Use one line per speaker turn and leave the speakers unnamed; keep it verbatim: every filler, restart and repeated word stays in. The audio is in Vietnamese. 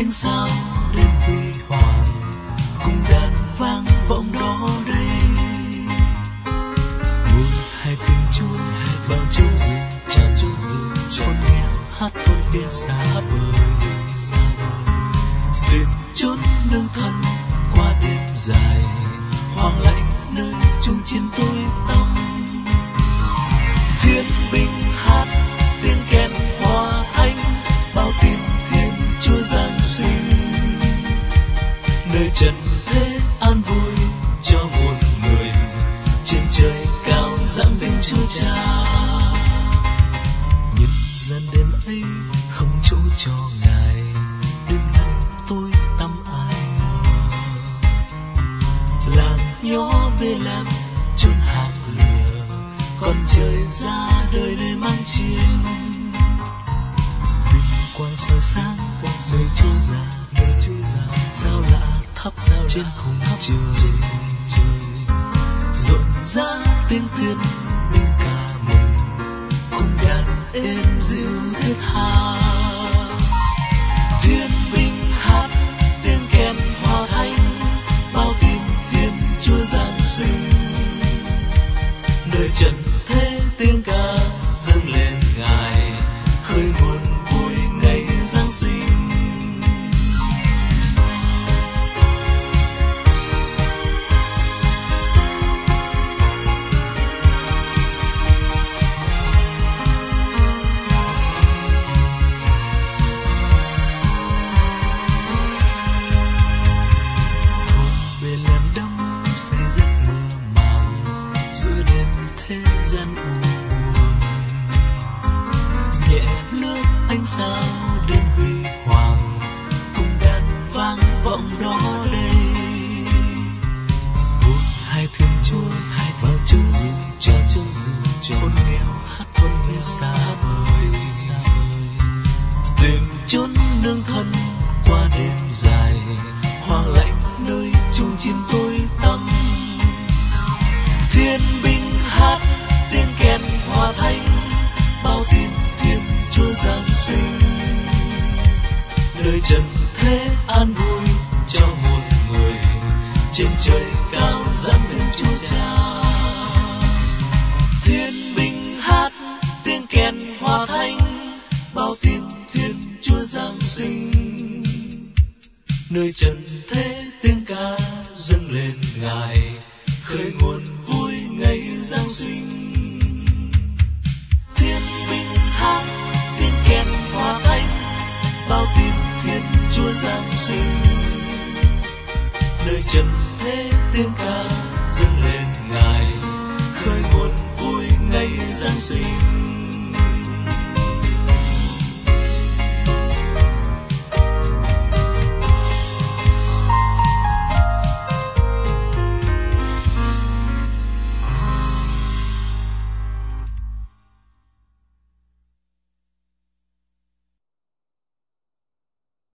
ánh sao đêm huy hoàng cùng đàn vang vọng đó đây. Mùa hai thiên chúa bao châu rừng trà châu rừng con nghèo hát thôn yêu xa vời xa vời tìm chốn nương thân qua đêm dài hoang lạnh nơi chung chiến tối tăm. Thiên binh hát tiếng kèn hòa thanh bao tin thiên chúa giáng sinh nơi trần thế an vui cho muôn người trên trời cao giáng sinh chúa cha. Nhân gian đêm ấy không chỗ cho ngài đêm lạnh tối tăm ai ngờ làng nhỏ bê làm chốn hạt lửa con trời ra đời để mang chiến vinh quang soi sáng nơi chúa già nơi chúa già sao lạ thắp sao trên khung trời trời rộn rã tiếng thiên binh ca mừng cùng đàn êm dịu thiết tha. Thiên binh hát tiếng kèn hòa thanh bao tin thiên chúa giáng sinh nơi trần thế tiếng ca dâng lên ngài khơi nguồn vui ngày giáng sinh. Ánh sao đêm huy hoàng cùng đàn vang vọng đó đây. Một hai thiên chúa hai vào châu rừng cho châu rừng chốn nghèo hát thôn yêu xa vời xa vời tìm chốn nương thân qua đêm dài hoang lạnh nơi chung chiến tối tăm. Thiên binh hát tiếng kèn hòa thanh bao tin thiên chúa giáng sinh nơi trần thế an vui cho một người trên trời cao giáng sinh chúa cha. Thiên binh hát tiếng kèn hòa thanh bao tin thiên chúa giáng sinh nơi trần thế tiếng ca dâng lên ngài khơi nguồn vui ngày giáng sinh. Thiên binh hát tiếng kèn hòa thanh bao tin thiên chúa giáng sinh nơi trần thế tiếng ca dâng lên ngài khơi nguồn vui ngày giáng sinh.